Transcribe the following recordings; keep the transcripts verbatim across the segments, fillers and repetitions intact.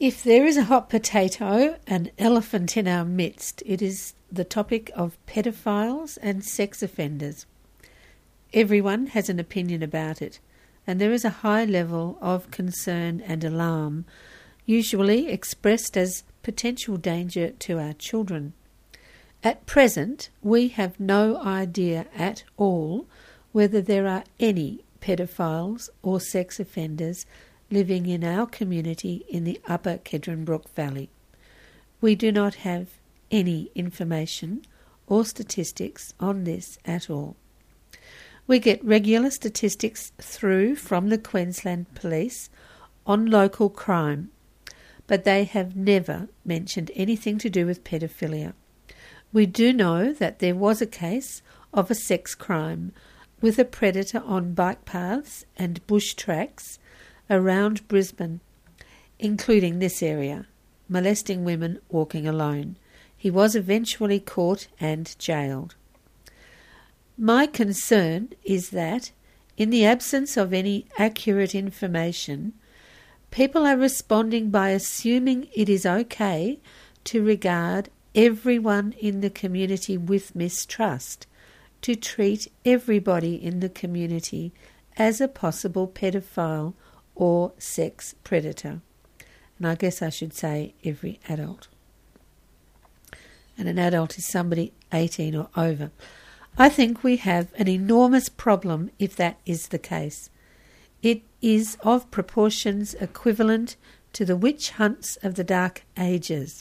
If there is a hot potato, an elephant in our midst, it is the topic of pedophiles and sex offenders. Everyone has an opinion about it, and there is a high level of concern and alarm, usually expressed as potential danger to our children. At present, we have no idea at all whether there are any pedophiles or sex offenders living in our community in the Upper Kedron Brook Valley. We do not have any information or statistics on this at all. We get regular statistics through from the Queensland Police on local crime, but they have never mentioned anything to do with pedophilia. We do know that there was a case of a sex crime with a predator on bike paths and bush tracks around Brisbane, including this area, molesting women walking alone. He was eventually caught and jailed. My concern is that, in the absence of any accurate information, people are responding by assuming it is okay to regard everyone in the community with mistrust, to treat everybody in the community as a possible pedophile or sex predator. And I guess I should say every adult. And an adult is somebody eighteen or over. I think we have an enormous problem if that is the case. It is of proportions equivalent to the witch hunts of the Dark Ages.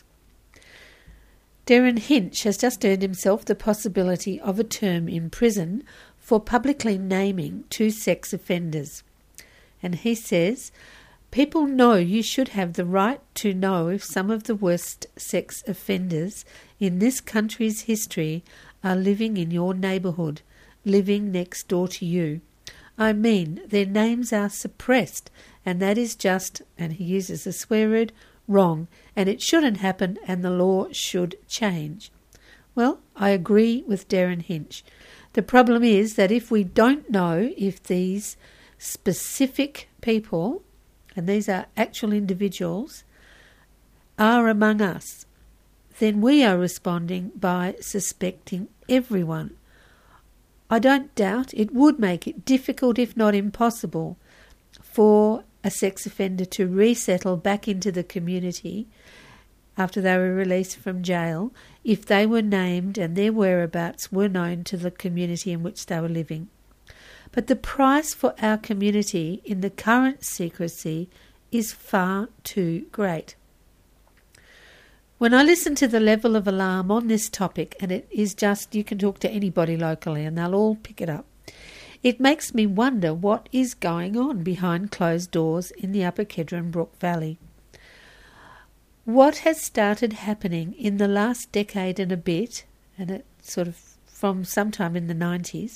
Derryn Hinch has just earned himself the possibility of a term in prison for publicly naming two sex offenders. And he says, people know you should have the right to know if some of the worst sex offenders in this country's history are living in your neighbourhood, living next door to you. I mean, their names are suppressed, and that is just, and he uses a swear word, wrong, and it shouldn't happen, and the law should change. Well, I agree with Derryn Hinch. The problem is that if we don't know if these specific people, and these are actual individuals, are among us, then we are responding by suspecting everyone. I don't doubt it would make it difficult, if not impossible, for a sex offender to resettle back into the community after they were released from jail if they were named and their whereabouts were known to the community in which they were living. But the price for our community in the current secrecy is far too great. When I listen to the level of alarm on this topic, and it is just, you can talk to anybody locally and they'll all pick it up, it makes me wonder what is going on behind closed doors in the Upper Kedron Brook Valley. What has started happening in the last decade and a bit, and it sort of from sometime in the nineties,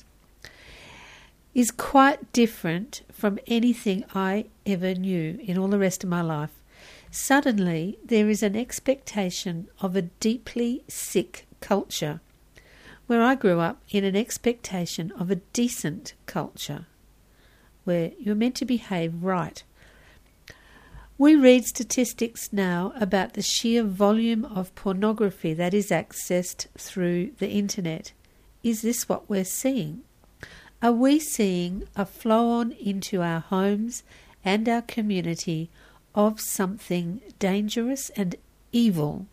is quite different from anything I ever knew in all the rest of my life. Suddenly, there is an expectation of a deeply sick culture, where I grew up in an expectation of a decent culture, where you're meant to behave right. We read statistics now about the sheer volume of pornography that is accessed through the internet. Is this what we're seeing? Are we seeing a flow-on into our homes and our community of something dangerous and evil?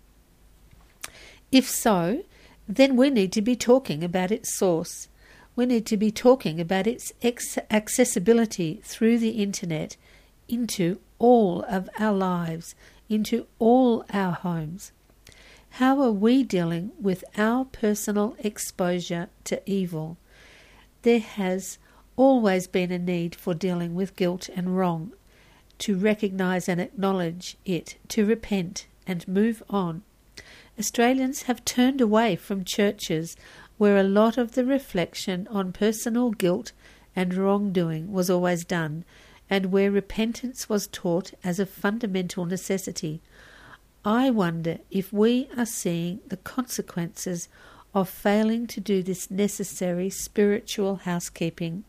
If so, then we need to be talking about its source. We need to be talking about its ex- accessibility through the internet into all of our lives, into all our homes. How are we dealing with our personal exposure to evil? There has always been a need for dealing with guilt and wrong, to recognise and acknowledge it, to repent and move on. Australians have turned away from churches where a lot of the reflection on personal guilt and wrongdoing was always done, and where repentance was taught as a fundamental necessity. I wonder if we are seeing the consequences of failing to do this necessary spiritual housekeeping,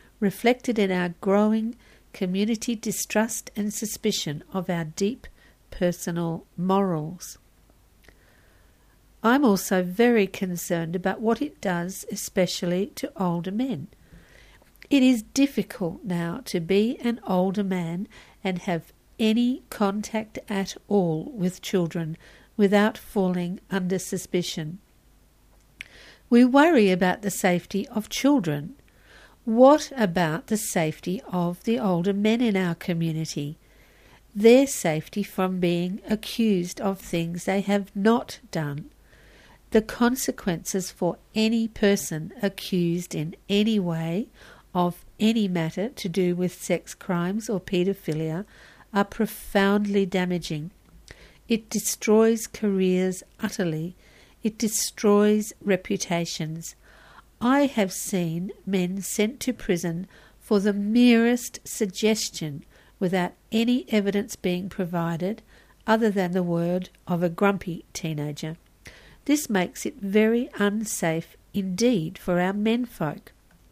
reflected in our growing community distrust and suspicion of our deep personal morals. I'm also very concerned about what it does, especially to older men. It is difficult now to be an older man and have any contact at all with children without falling under suspicion. We worry about the safety of children. What about the safety of the older men in our community? Their safety from being accused of things they have not done. The consequences for any person accused in any way of any matter to do with sex crimes or paedophilia are profoundly damaging. It destroys careers utterly. It destroys reputations. I have seen men sent to prison for the merest suggestion without any evidence being provided other than the word of a grumpy teenager. This makes it very unsafe indeed for our menfolk.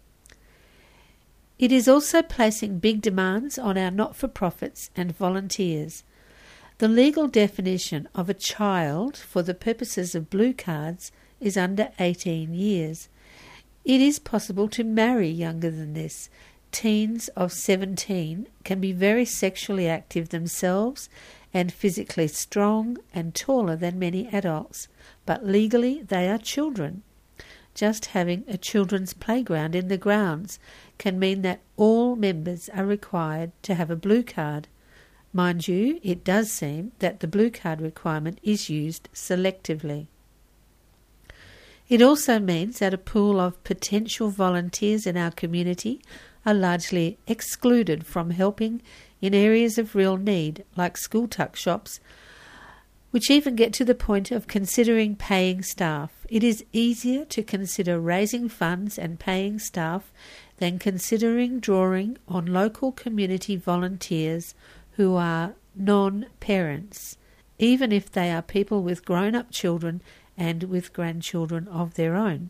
It is also placing big demands on our not-for-profits and volunteers. The legal definition of a child for the purposes of blue cards is under eighteen years. It is possible to marry younger than this. Teens of seventeen can be very sexually active themselves and physically strong and taller than many adults, but legally they are children. Just having a children's playground in the grounds can mean that all members are required to have a blue card. Mind you, it does seem that the blue card requirement is used selectively. It also means that a pool of potential volunteers in our community are largely excluded from helping in areas of real need, like school tuck shops, which even get to the point of considering paying staff. It is easier to consider raising funds and paying staff than considering drawing on local community volunteers who are non-parents, even if they are people with grown-up children and with grandchildren of their own.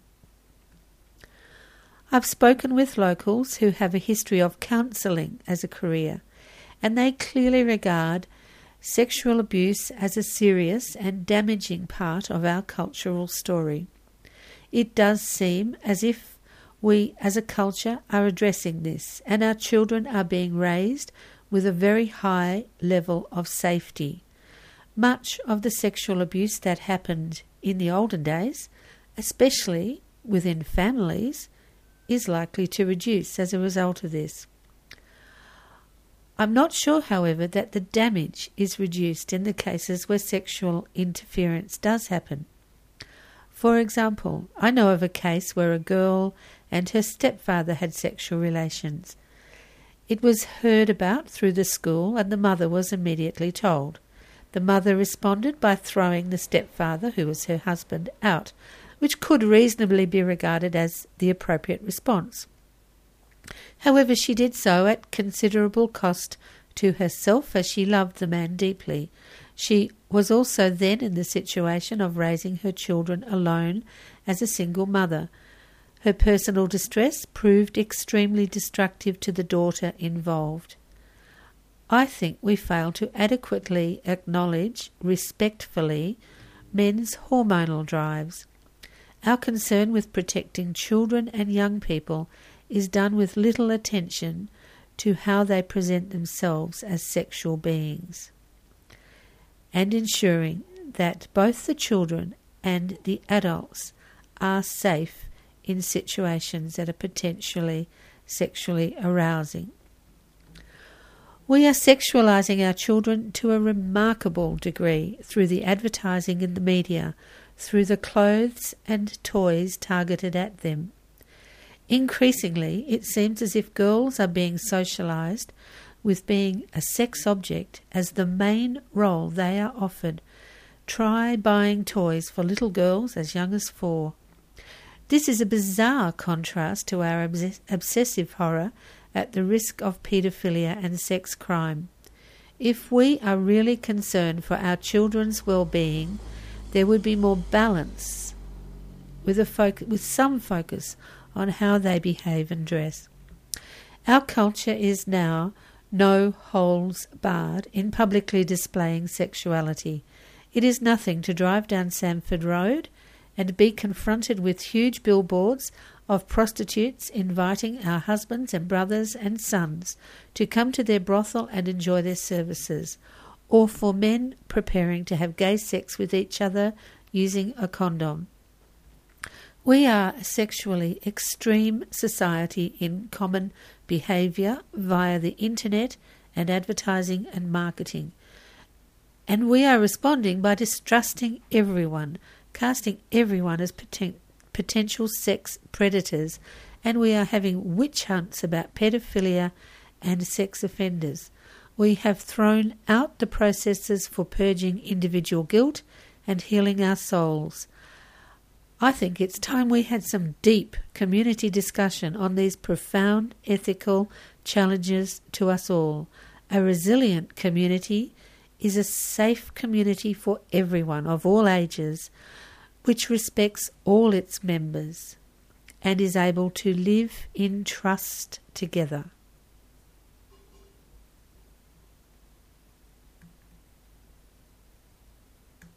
I've spoken with locals who have a history of counselling as a career, and they clearly regard sexual abuse as a serious and damaging part of our cultural story. It does seem as if we as a culture are addressing this, and our children are being raised with a very high level of safety. Much of the sexual abuse that happened in the olden days, especially within families, is likely to reduce as a result of this. I'm not sure, however, that the damage is reduced in the cases where sexual interference does happen. For example, I know of a case where a girl and her stepfather had sexual relations. It was heard about through the school and the mother was immediately told. The mother responded by throwing the stepfather, who was her husband, out, which could reasonably be regarded as the appropriate response. However, she did so at considerable cost to herself, as she loved the man deeply. She was also then in the situation of raising her children alone as a single mother. Her personal distress proved extremely destructive to the daughter involved. I think we fail to adequately acknowledge, respectfully, men's hormonal drives. Our concern with protecting children and young people is done with little attention to how they present themselves as sexual beings, and ensuring that both the children and the adults are safe in situations that are potentially sexually arousing. We are sexualizing our children to a remarkable degree through the advertising in the media, through the clothes and toys targeted at them. Increasingly, it seems as if girls are being socialized with being a sex object as the main role they are offered. Try buying toys for little girls as young as four. This is a bizarre contrast to our obs- obsessive horror at the risk of paedophilia and sex crime. If we are really concerned for our children's well-being, there would be more balance with, a foc- with some focus on how they behave and dress. Our culture is now no holds barred in publicly displaying sexuality. It is nothing to drive down Samford Road and be confronted with huge billboards of prostitutes inviting our husbands and brothers and sons to come to their brothel and enjoy their services, or for men preparing to have gay sex with each other using a condom. We are a sexually extreme society in common behaviour via the internet and advertising and marketing. And we are responding by distrusting everyone, casting everyone as poten- potential sex predators, and we are having witch hunts about pedophilia and sex offenders. We have thrown out the processes for purging individual guilt and healing our souls. I think it's time we had some deep community discussion on these profound ethical challenges to us all. A resilient community is a safe community for everyone of all ages, which respects all its members and is able to live in trust together.